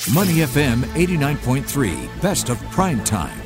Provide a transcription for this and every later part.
Money FM 89.3, best of prime time.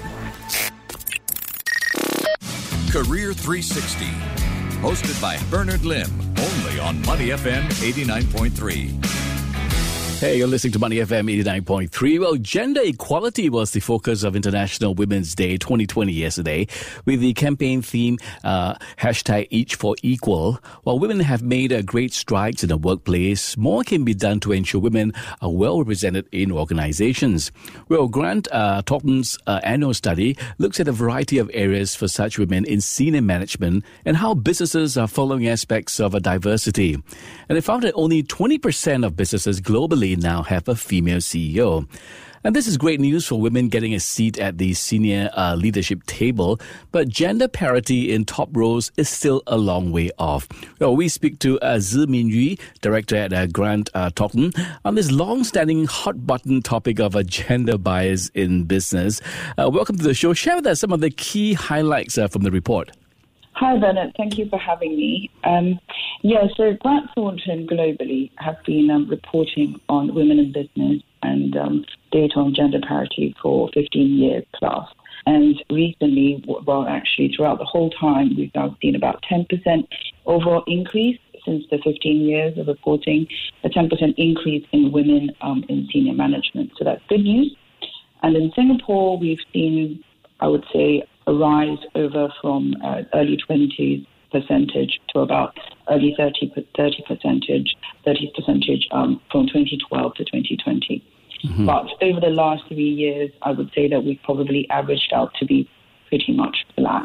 Career 360, hosted by Bernard Lim, only on Money FM 89.3. Hey, you're listening to Money FM 89.3. Well, gender equality was the focus of International Women's Day 2020 yesterday, with the campaign theme, hashtag Each for Equal. While women have made great strides in the workplace, more can be done to ensure women are well represented in organizations. Well, Grant Thornton's annual study looks at a variety of areas for such women in senior management and how businesses are following aspects of diversity. And they found that only 20% of businesses globally now have a female CEO. And this is great news for women getting a seat at the senior leadership table, but gender parity in top roles is still a long way off. Well, we speak to Zi Minyu, director at Grant Thornton, on this long-standing hot-button topic of gender bias in business. Welcome to the show. Share with us some of the key highlights from the report. Hi, Bernard. Thank you for having me. So Grant Thornton globally have been reporting on women in business and data on gender parity for 15 years plus. And recently, actually throughout the whole time, we've now seen about 10% overall increase since the 15 years of reporting, a 10% increase in women in senior management. So that's good news. And in Singapore, we've seen, I would say, a rise over from early 20s percentage to about early 30 percentage from 2012 to 2020. Mm-hmm. But over the last 3 years, I would say that we've probably averaged out to be pretty much flat.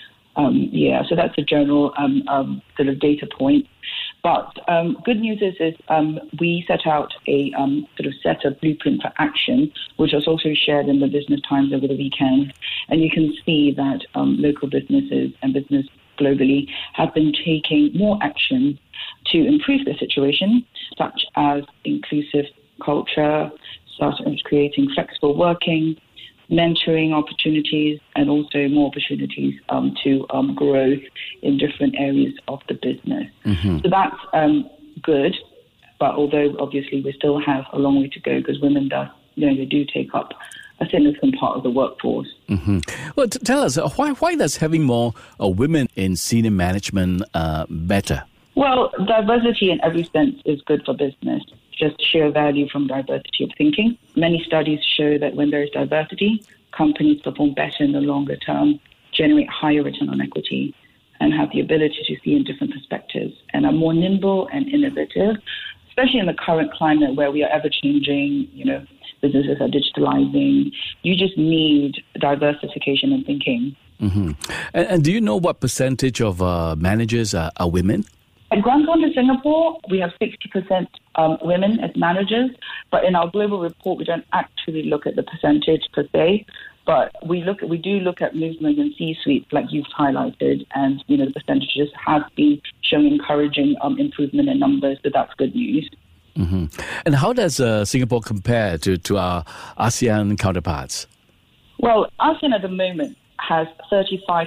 So that's a general sort of data point. But good news is we set out a sort of set of blueprint for action, which was also shared in the Business Times over the weekend. And you can see that local businesses and business globally have been taking more action to improve the situation, such as inclusive culture, such as creating flexible working, mentoring opportunities, and also more opportunities to grow in different areas of the business. Mm-hmm. So that's good, but although obviously we still have a long way to go because women they do take up a significant part of the workforce. Mm-hmm. Well, tell us, why does having more women in senior management better? Well, diversity in every sense is good for business. Just sheer value from diversity of thinking. Many studies show that when there is diversity, companies perform better in the longer term, generate higher return on equity, and have the ability to see in different perspectives and are more nimble and innovative, especially in the current climate where we are ever-changing, businesses are digitalizing. You just need diversification in thinking. Mm-hmm. And do you know what percentage of managers are women? At Grant Thornton Singapore, we have 60% women as managers, but in our global report, we don't actually look at the percentage per se, but we do look at movement in C-suites like you've highlighted, and the percentages have been showing encouraging improvement in numbers, so that's good news. Mm-hmm. And how does Singapore compare to our ASEAN counterparts? Well, ASEAN at the moment has 35%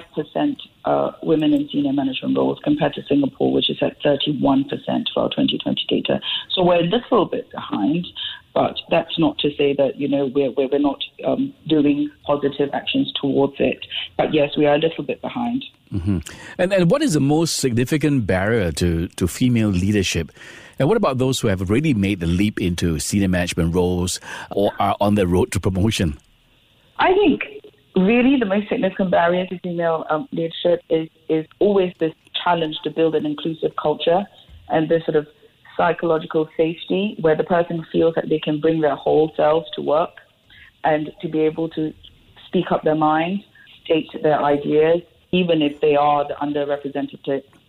women in senior management roles compared to Singapore, which is at 31% for our 2020 data. So we're a little bit behind, but that's not to say that, we're not doing positive actions towards it. But yes, we are a little bit behind. Mm-hmm. And what is the most significant barrier to female leadership? And what about those who have already made the leap into senior management roles or are on the road to promotion? I think really the most significant barrier to female leadership is always this challenge to build an inclusive culture and this sort of psychological safety where the person feels that they can bring their whole selves to work and to be able to speak up their mind, state their ideas, even if they are the underrepresented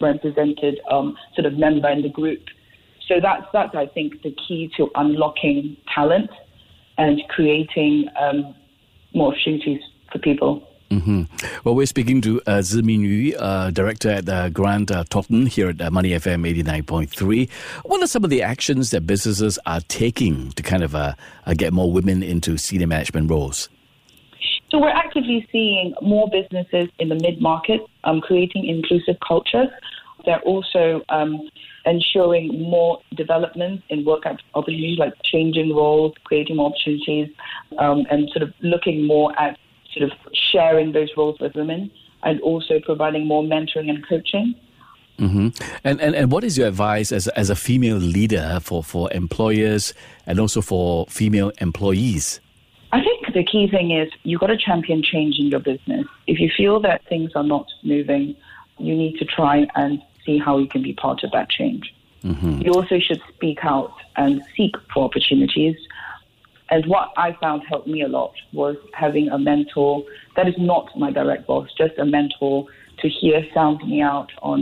sort of member in the group. So that's I think, the key to unlocking talent and creating more opportunities for people. Mm-hmm. Well, we're speaking to Zi Minyu, director at Grant Thornton here at Money FM 89.3. What are some of the actions that businesses are taking to kind of get more women into senior management roles? So we're actively seeing more businesses in the mid-market creating inclusive cultures. They're also ensuring more development in work opportunities, like changing roles, creating more opportunities, and sort of looking more at sort of sharing those roles with women, and also providing more mentoring and coaching. Mm-hmm. And what is your advice as a female leader for employers and also for female employees? I think the key thing is you've got to champion change in your business. If you feel that things are not moving, you need to try and see how you can be part of that change. Mm-hmm. You also should speak out and seek for opportunities. And what I found helped me a lot was having a mentor that is not my direct boss, just a mentor to sound me out on,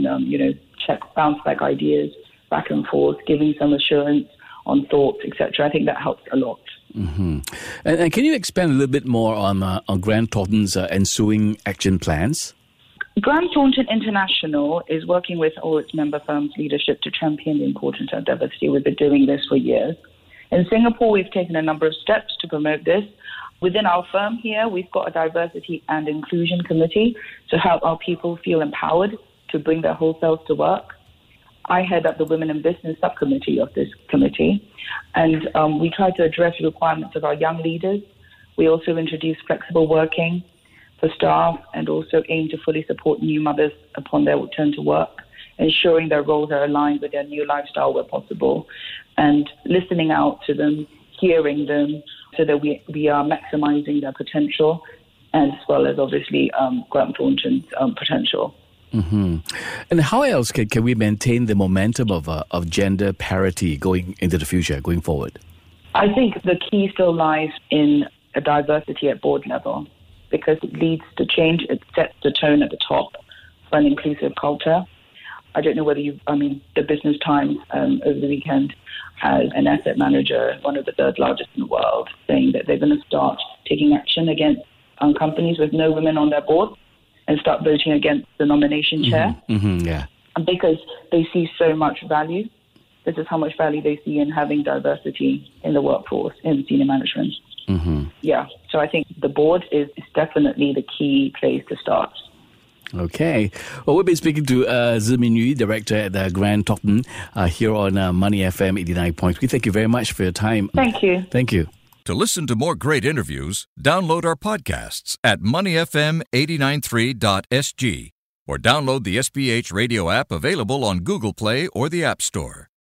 bounce back ideas back and forth, giving some assurance on thoughts, etc. I think that helps a lot. Mm-hmm. And can you expand a little bit more on Grant Thornton's ensuing action plans? Grant Thornton International is working with all its member firms' leadership to champion the importance of diversity. We've been doing this for years. In Singapore, we've taken a number of steps to promote this. Within our firm here, we've got a diversity and inclusion committee to help our people feel empowered to bring their whole selves to work. I head up the Women in Business subcommittee of this committee, and we try to address the requirements of our young leaders. We also introduce flexible working for staff and also aim to fully support new mothers upon their return to work, ensuring their roles are aligned with their new lifestyle where possible, and listening out to them, hearing them, so that we are maximizing their potential, as well as obviously Grant Thornton's potential. Mm-hmm. And how else can we maintain the momentum of gender parity going into the future, going forward? I think the key still lies in a diversity at board level, because it leads to change. It sets the tone at the top for an inclusive culture. I don't know whether the Business Times over the weekend has an asset manager, one of the third largest in the world, saying that they're going to start taking action against companies with no women on their board and start voting against the nomination chair. Mm-hmm, yeah. Because they see so much value. This is how much value they see in having diversity in the workforce, in senior management. Mm-hmm. Yeah, so I think the board is definitely the key place to start. Okay. Well, we've been speaking to Tze Min Yu, Director at Grant Thornton, here on Money FM 89.3. Thank you very much for your time. Thank you. Thank you. To listen to more great interviews, download our podcasts at moneyfm893.sg or download the SPH radio app available on Google Play or the App Store.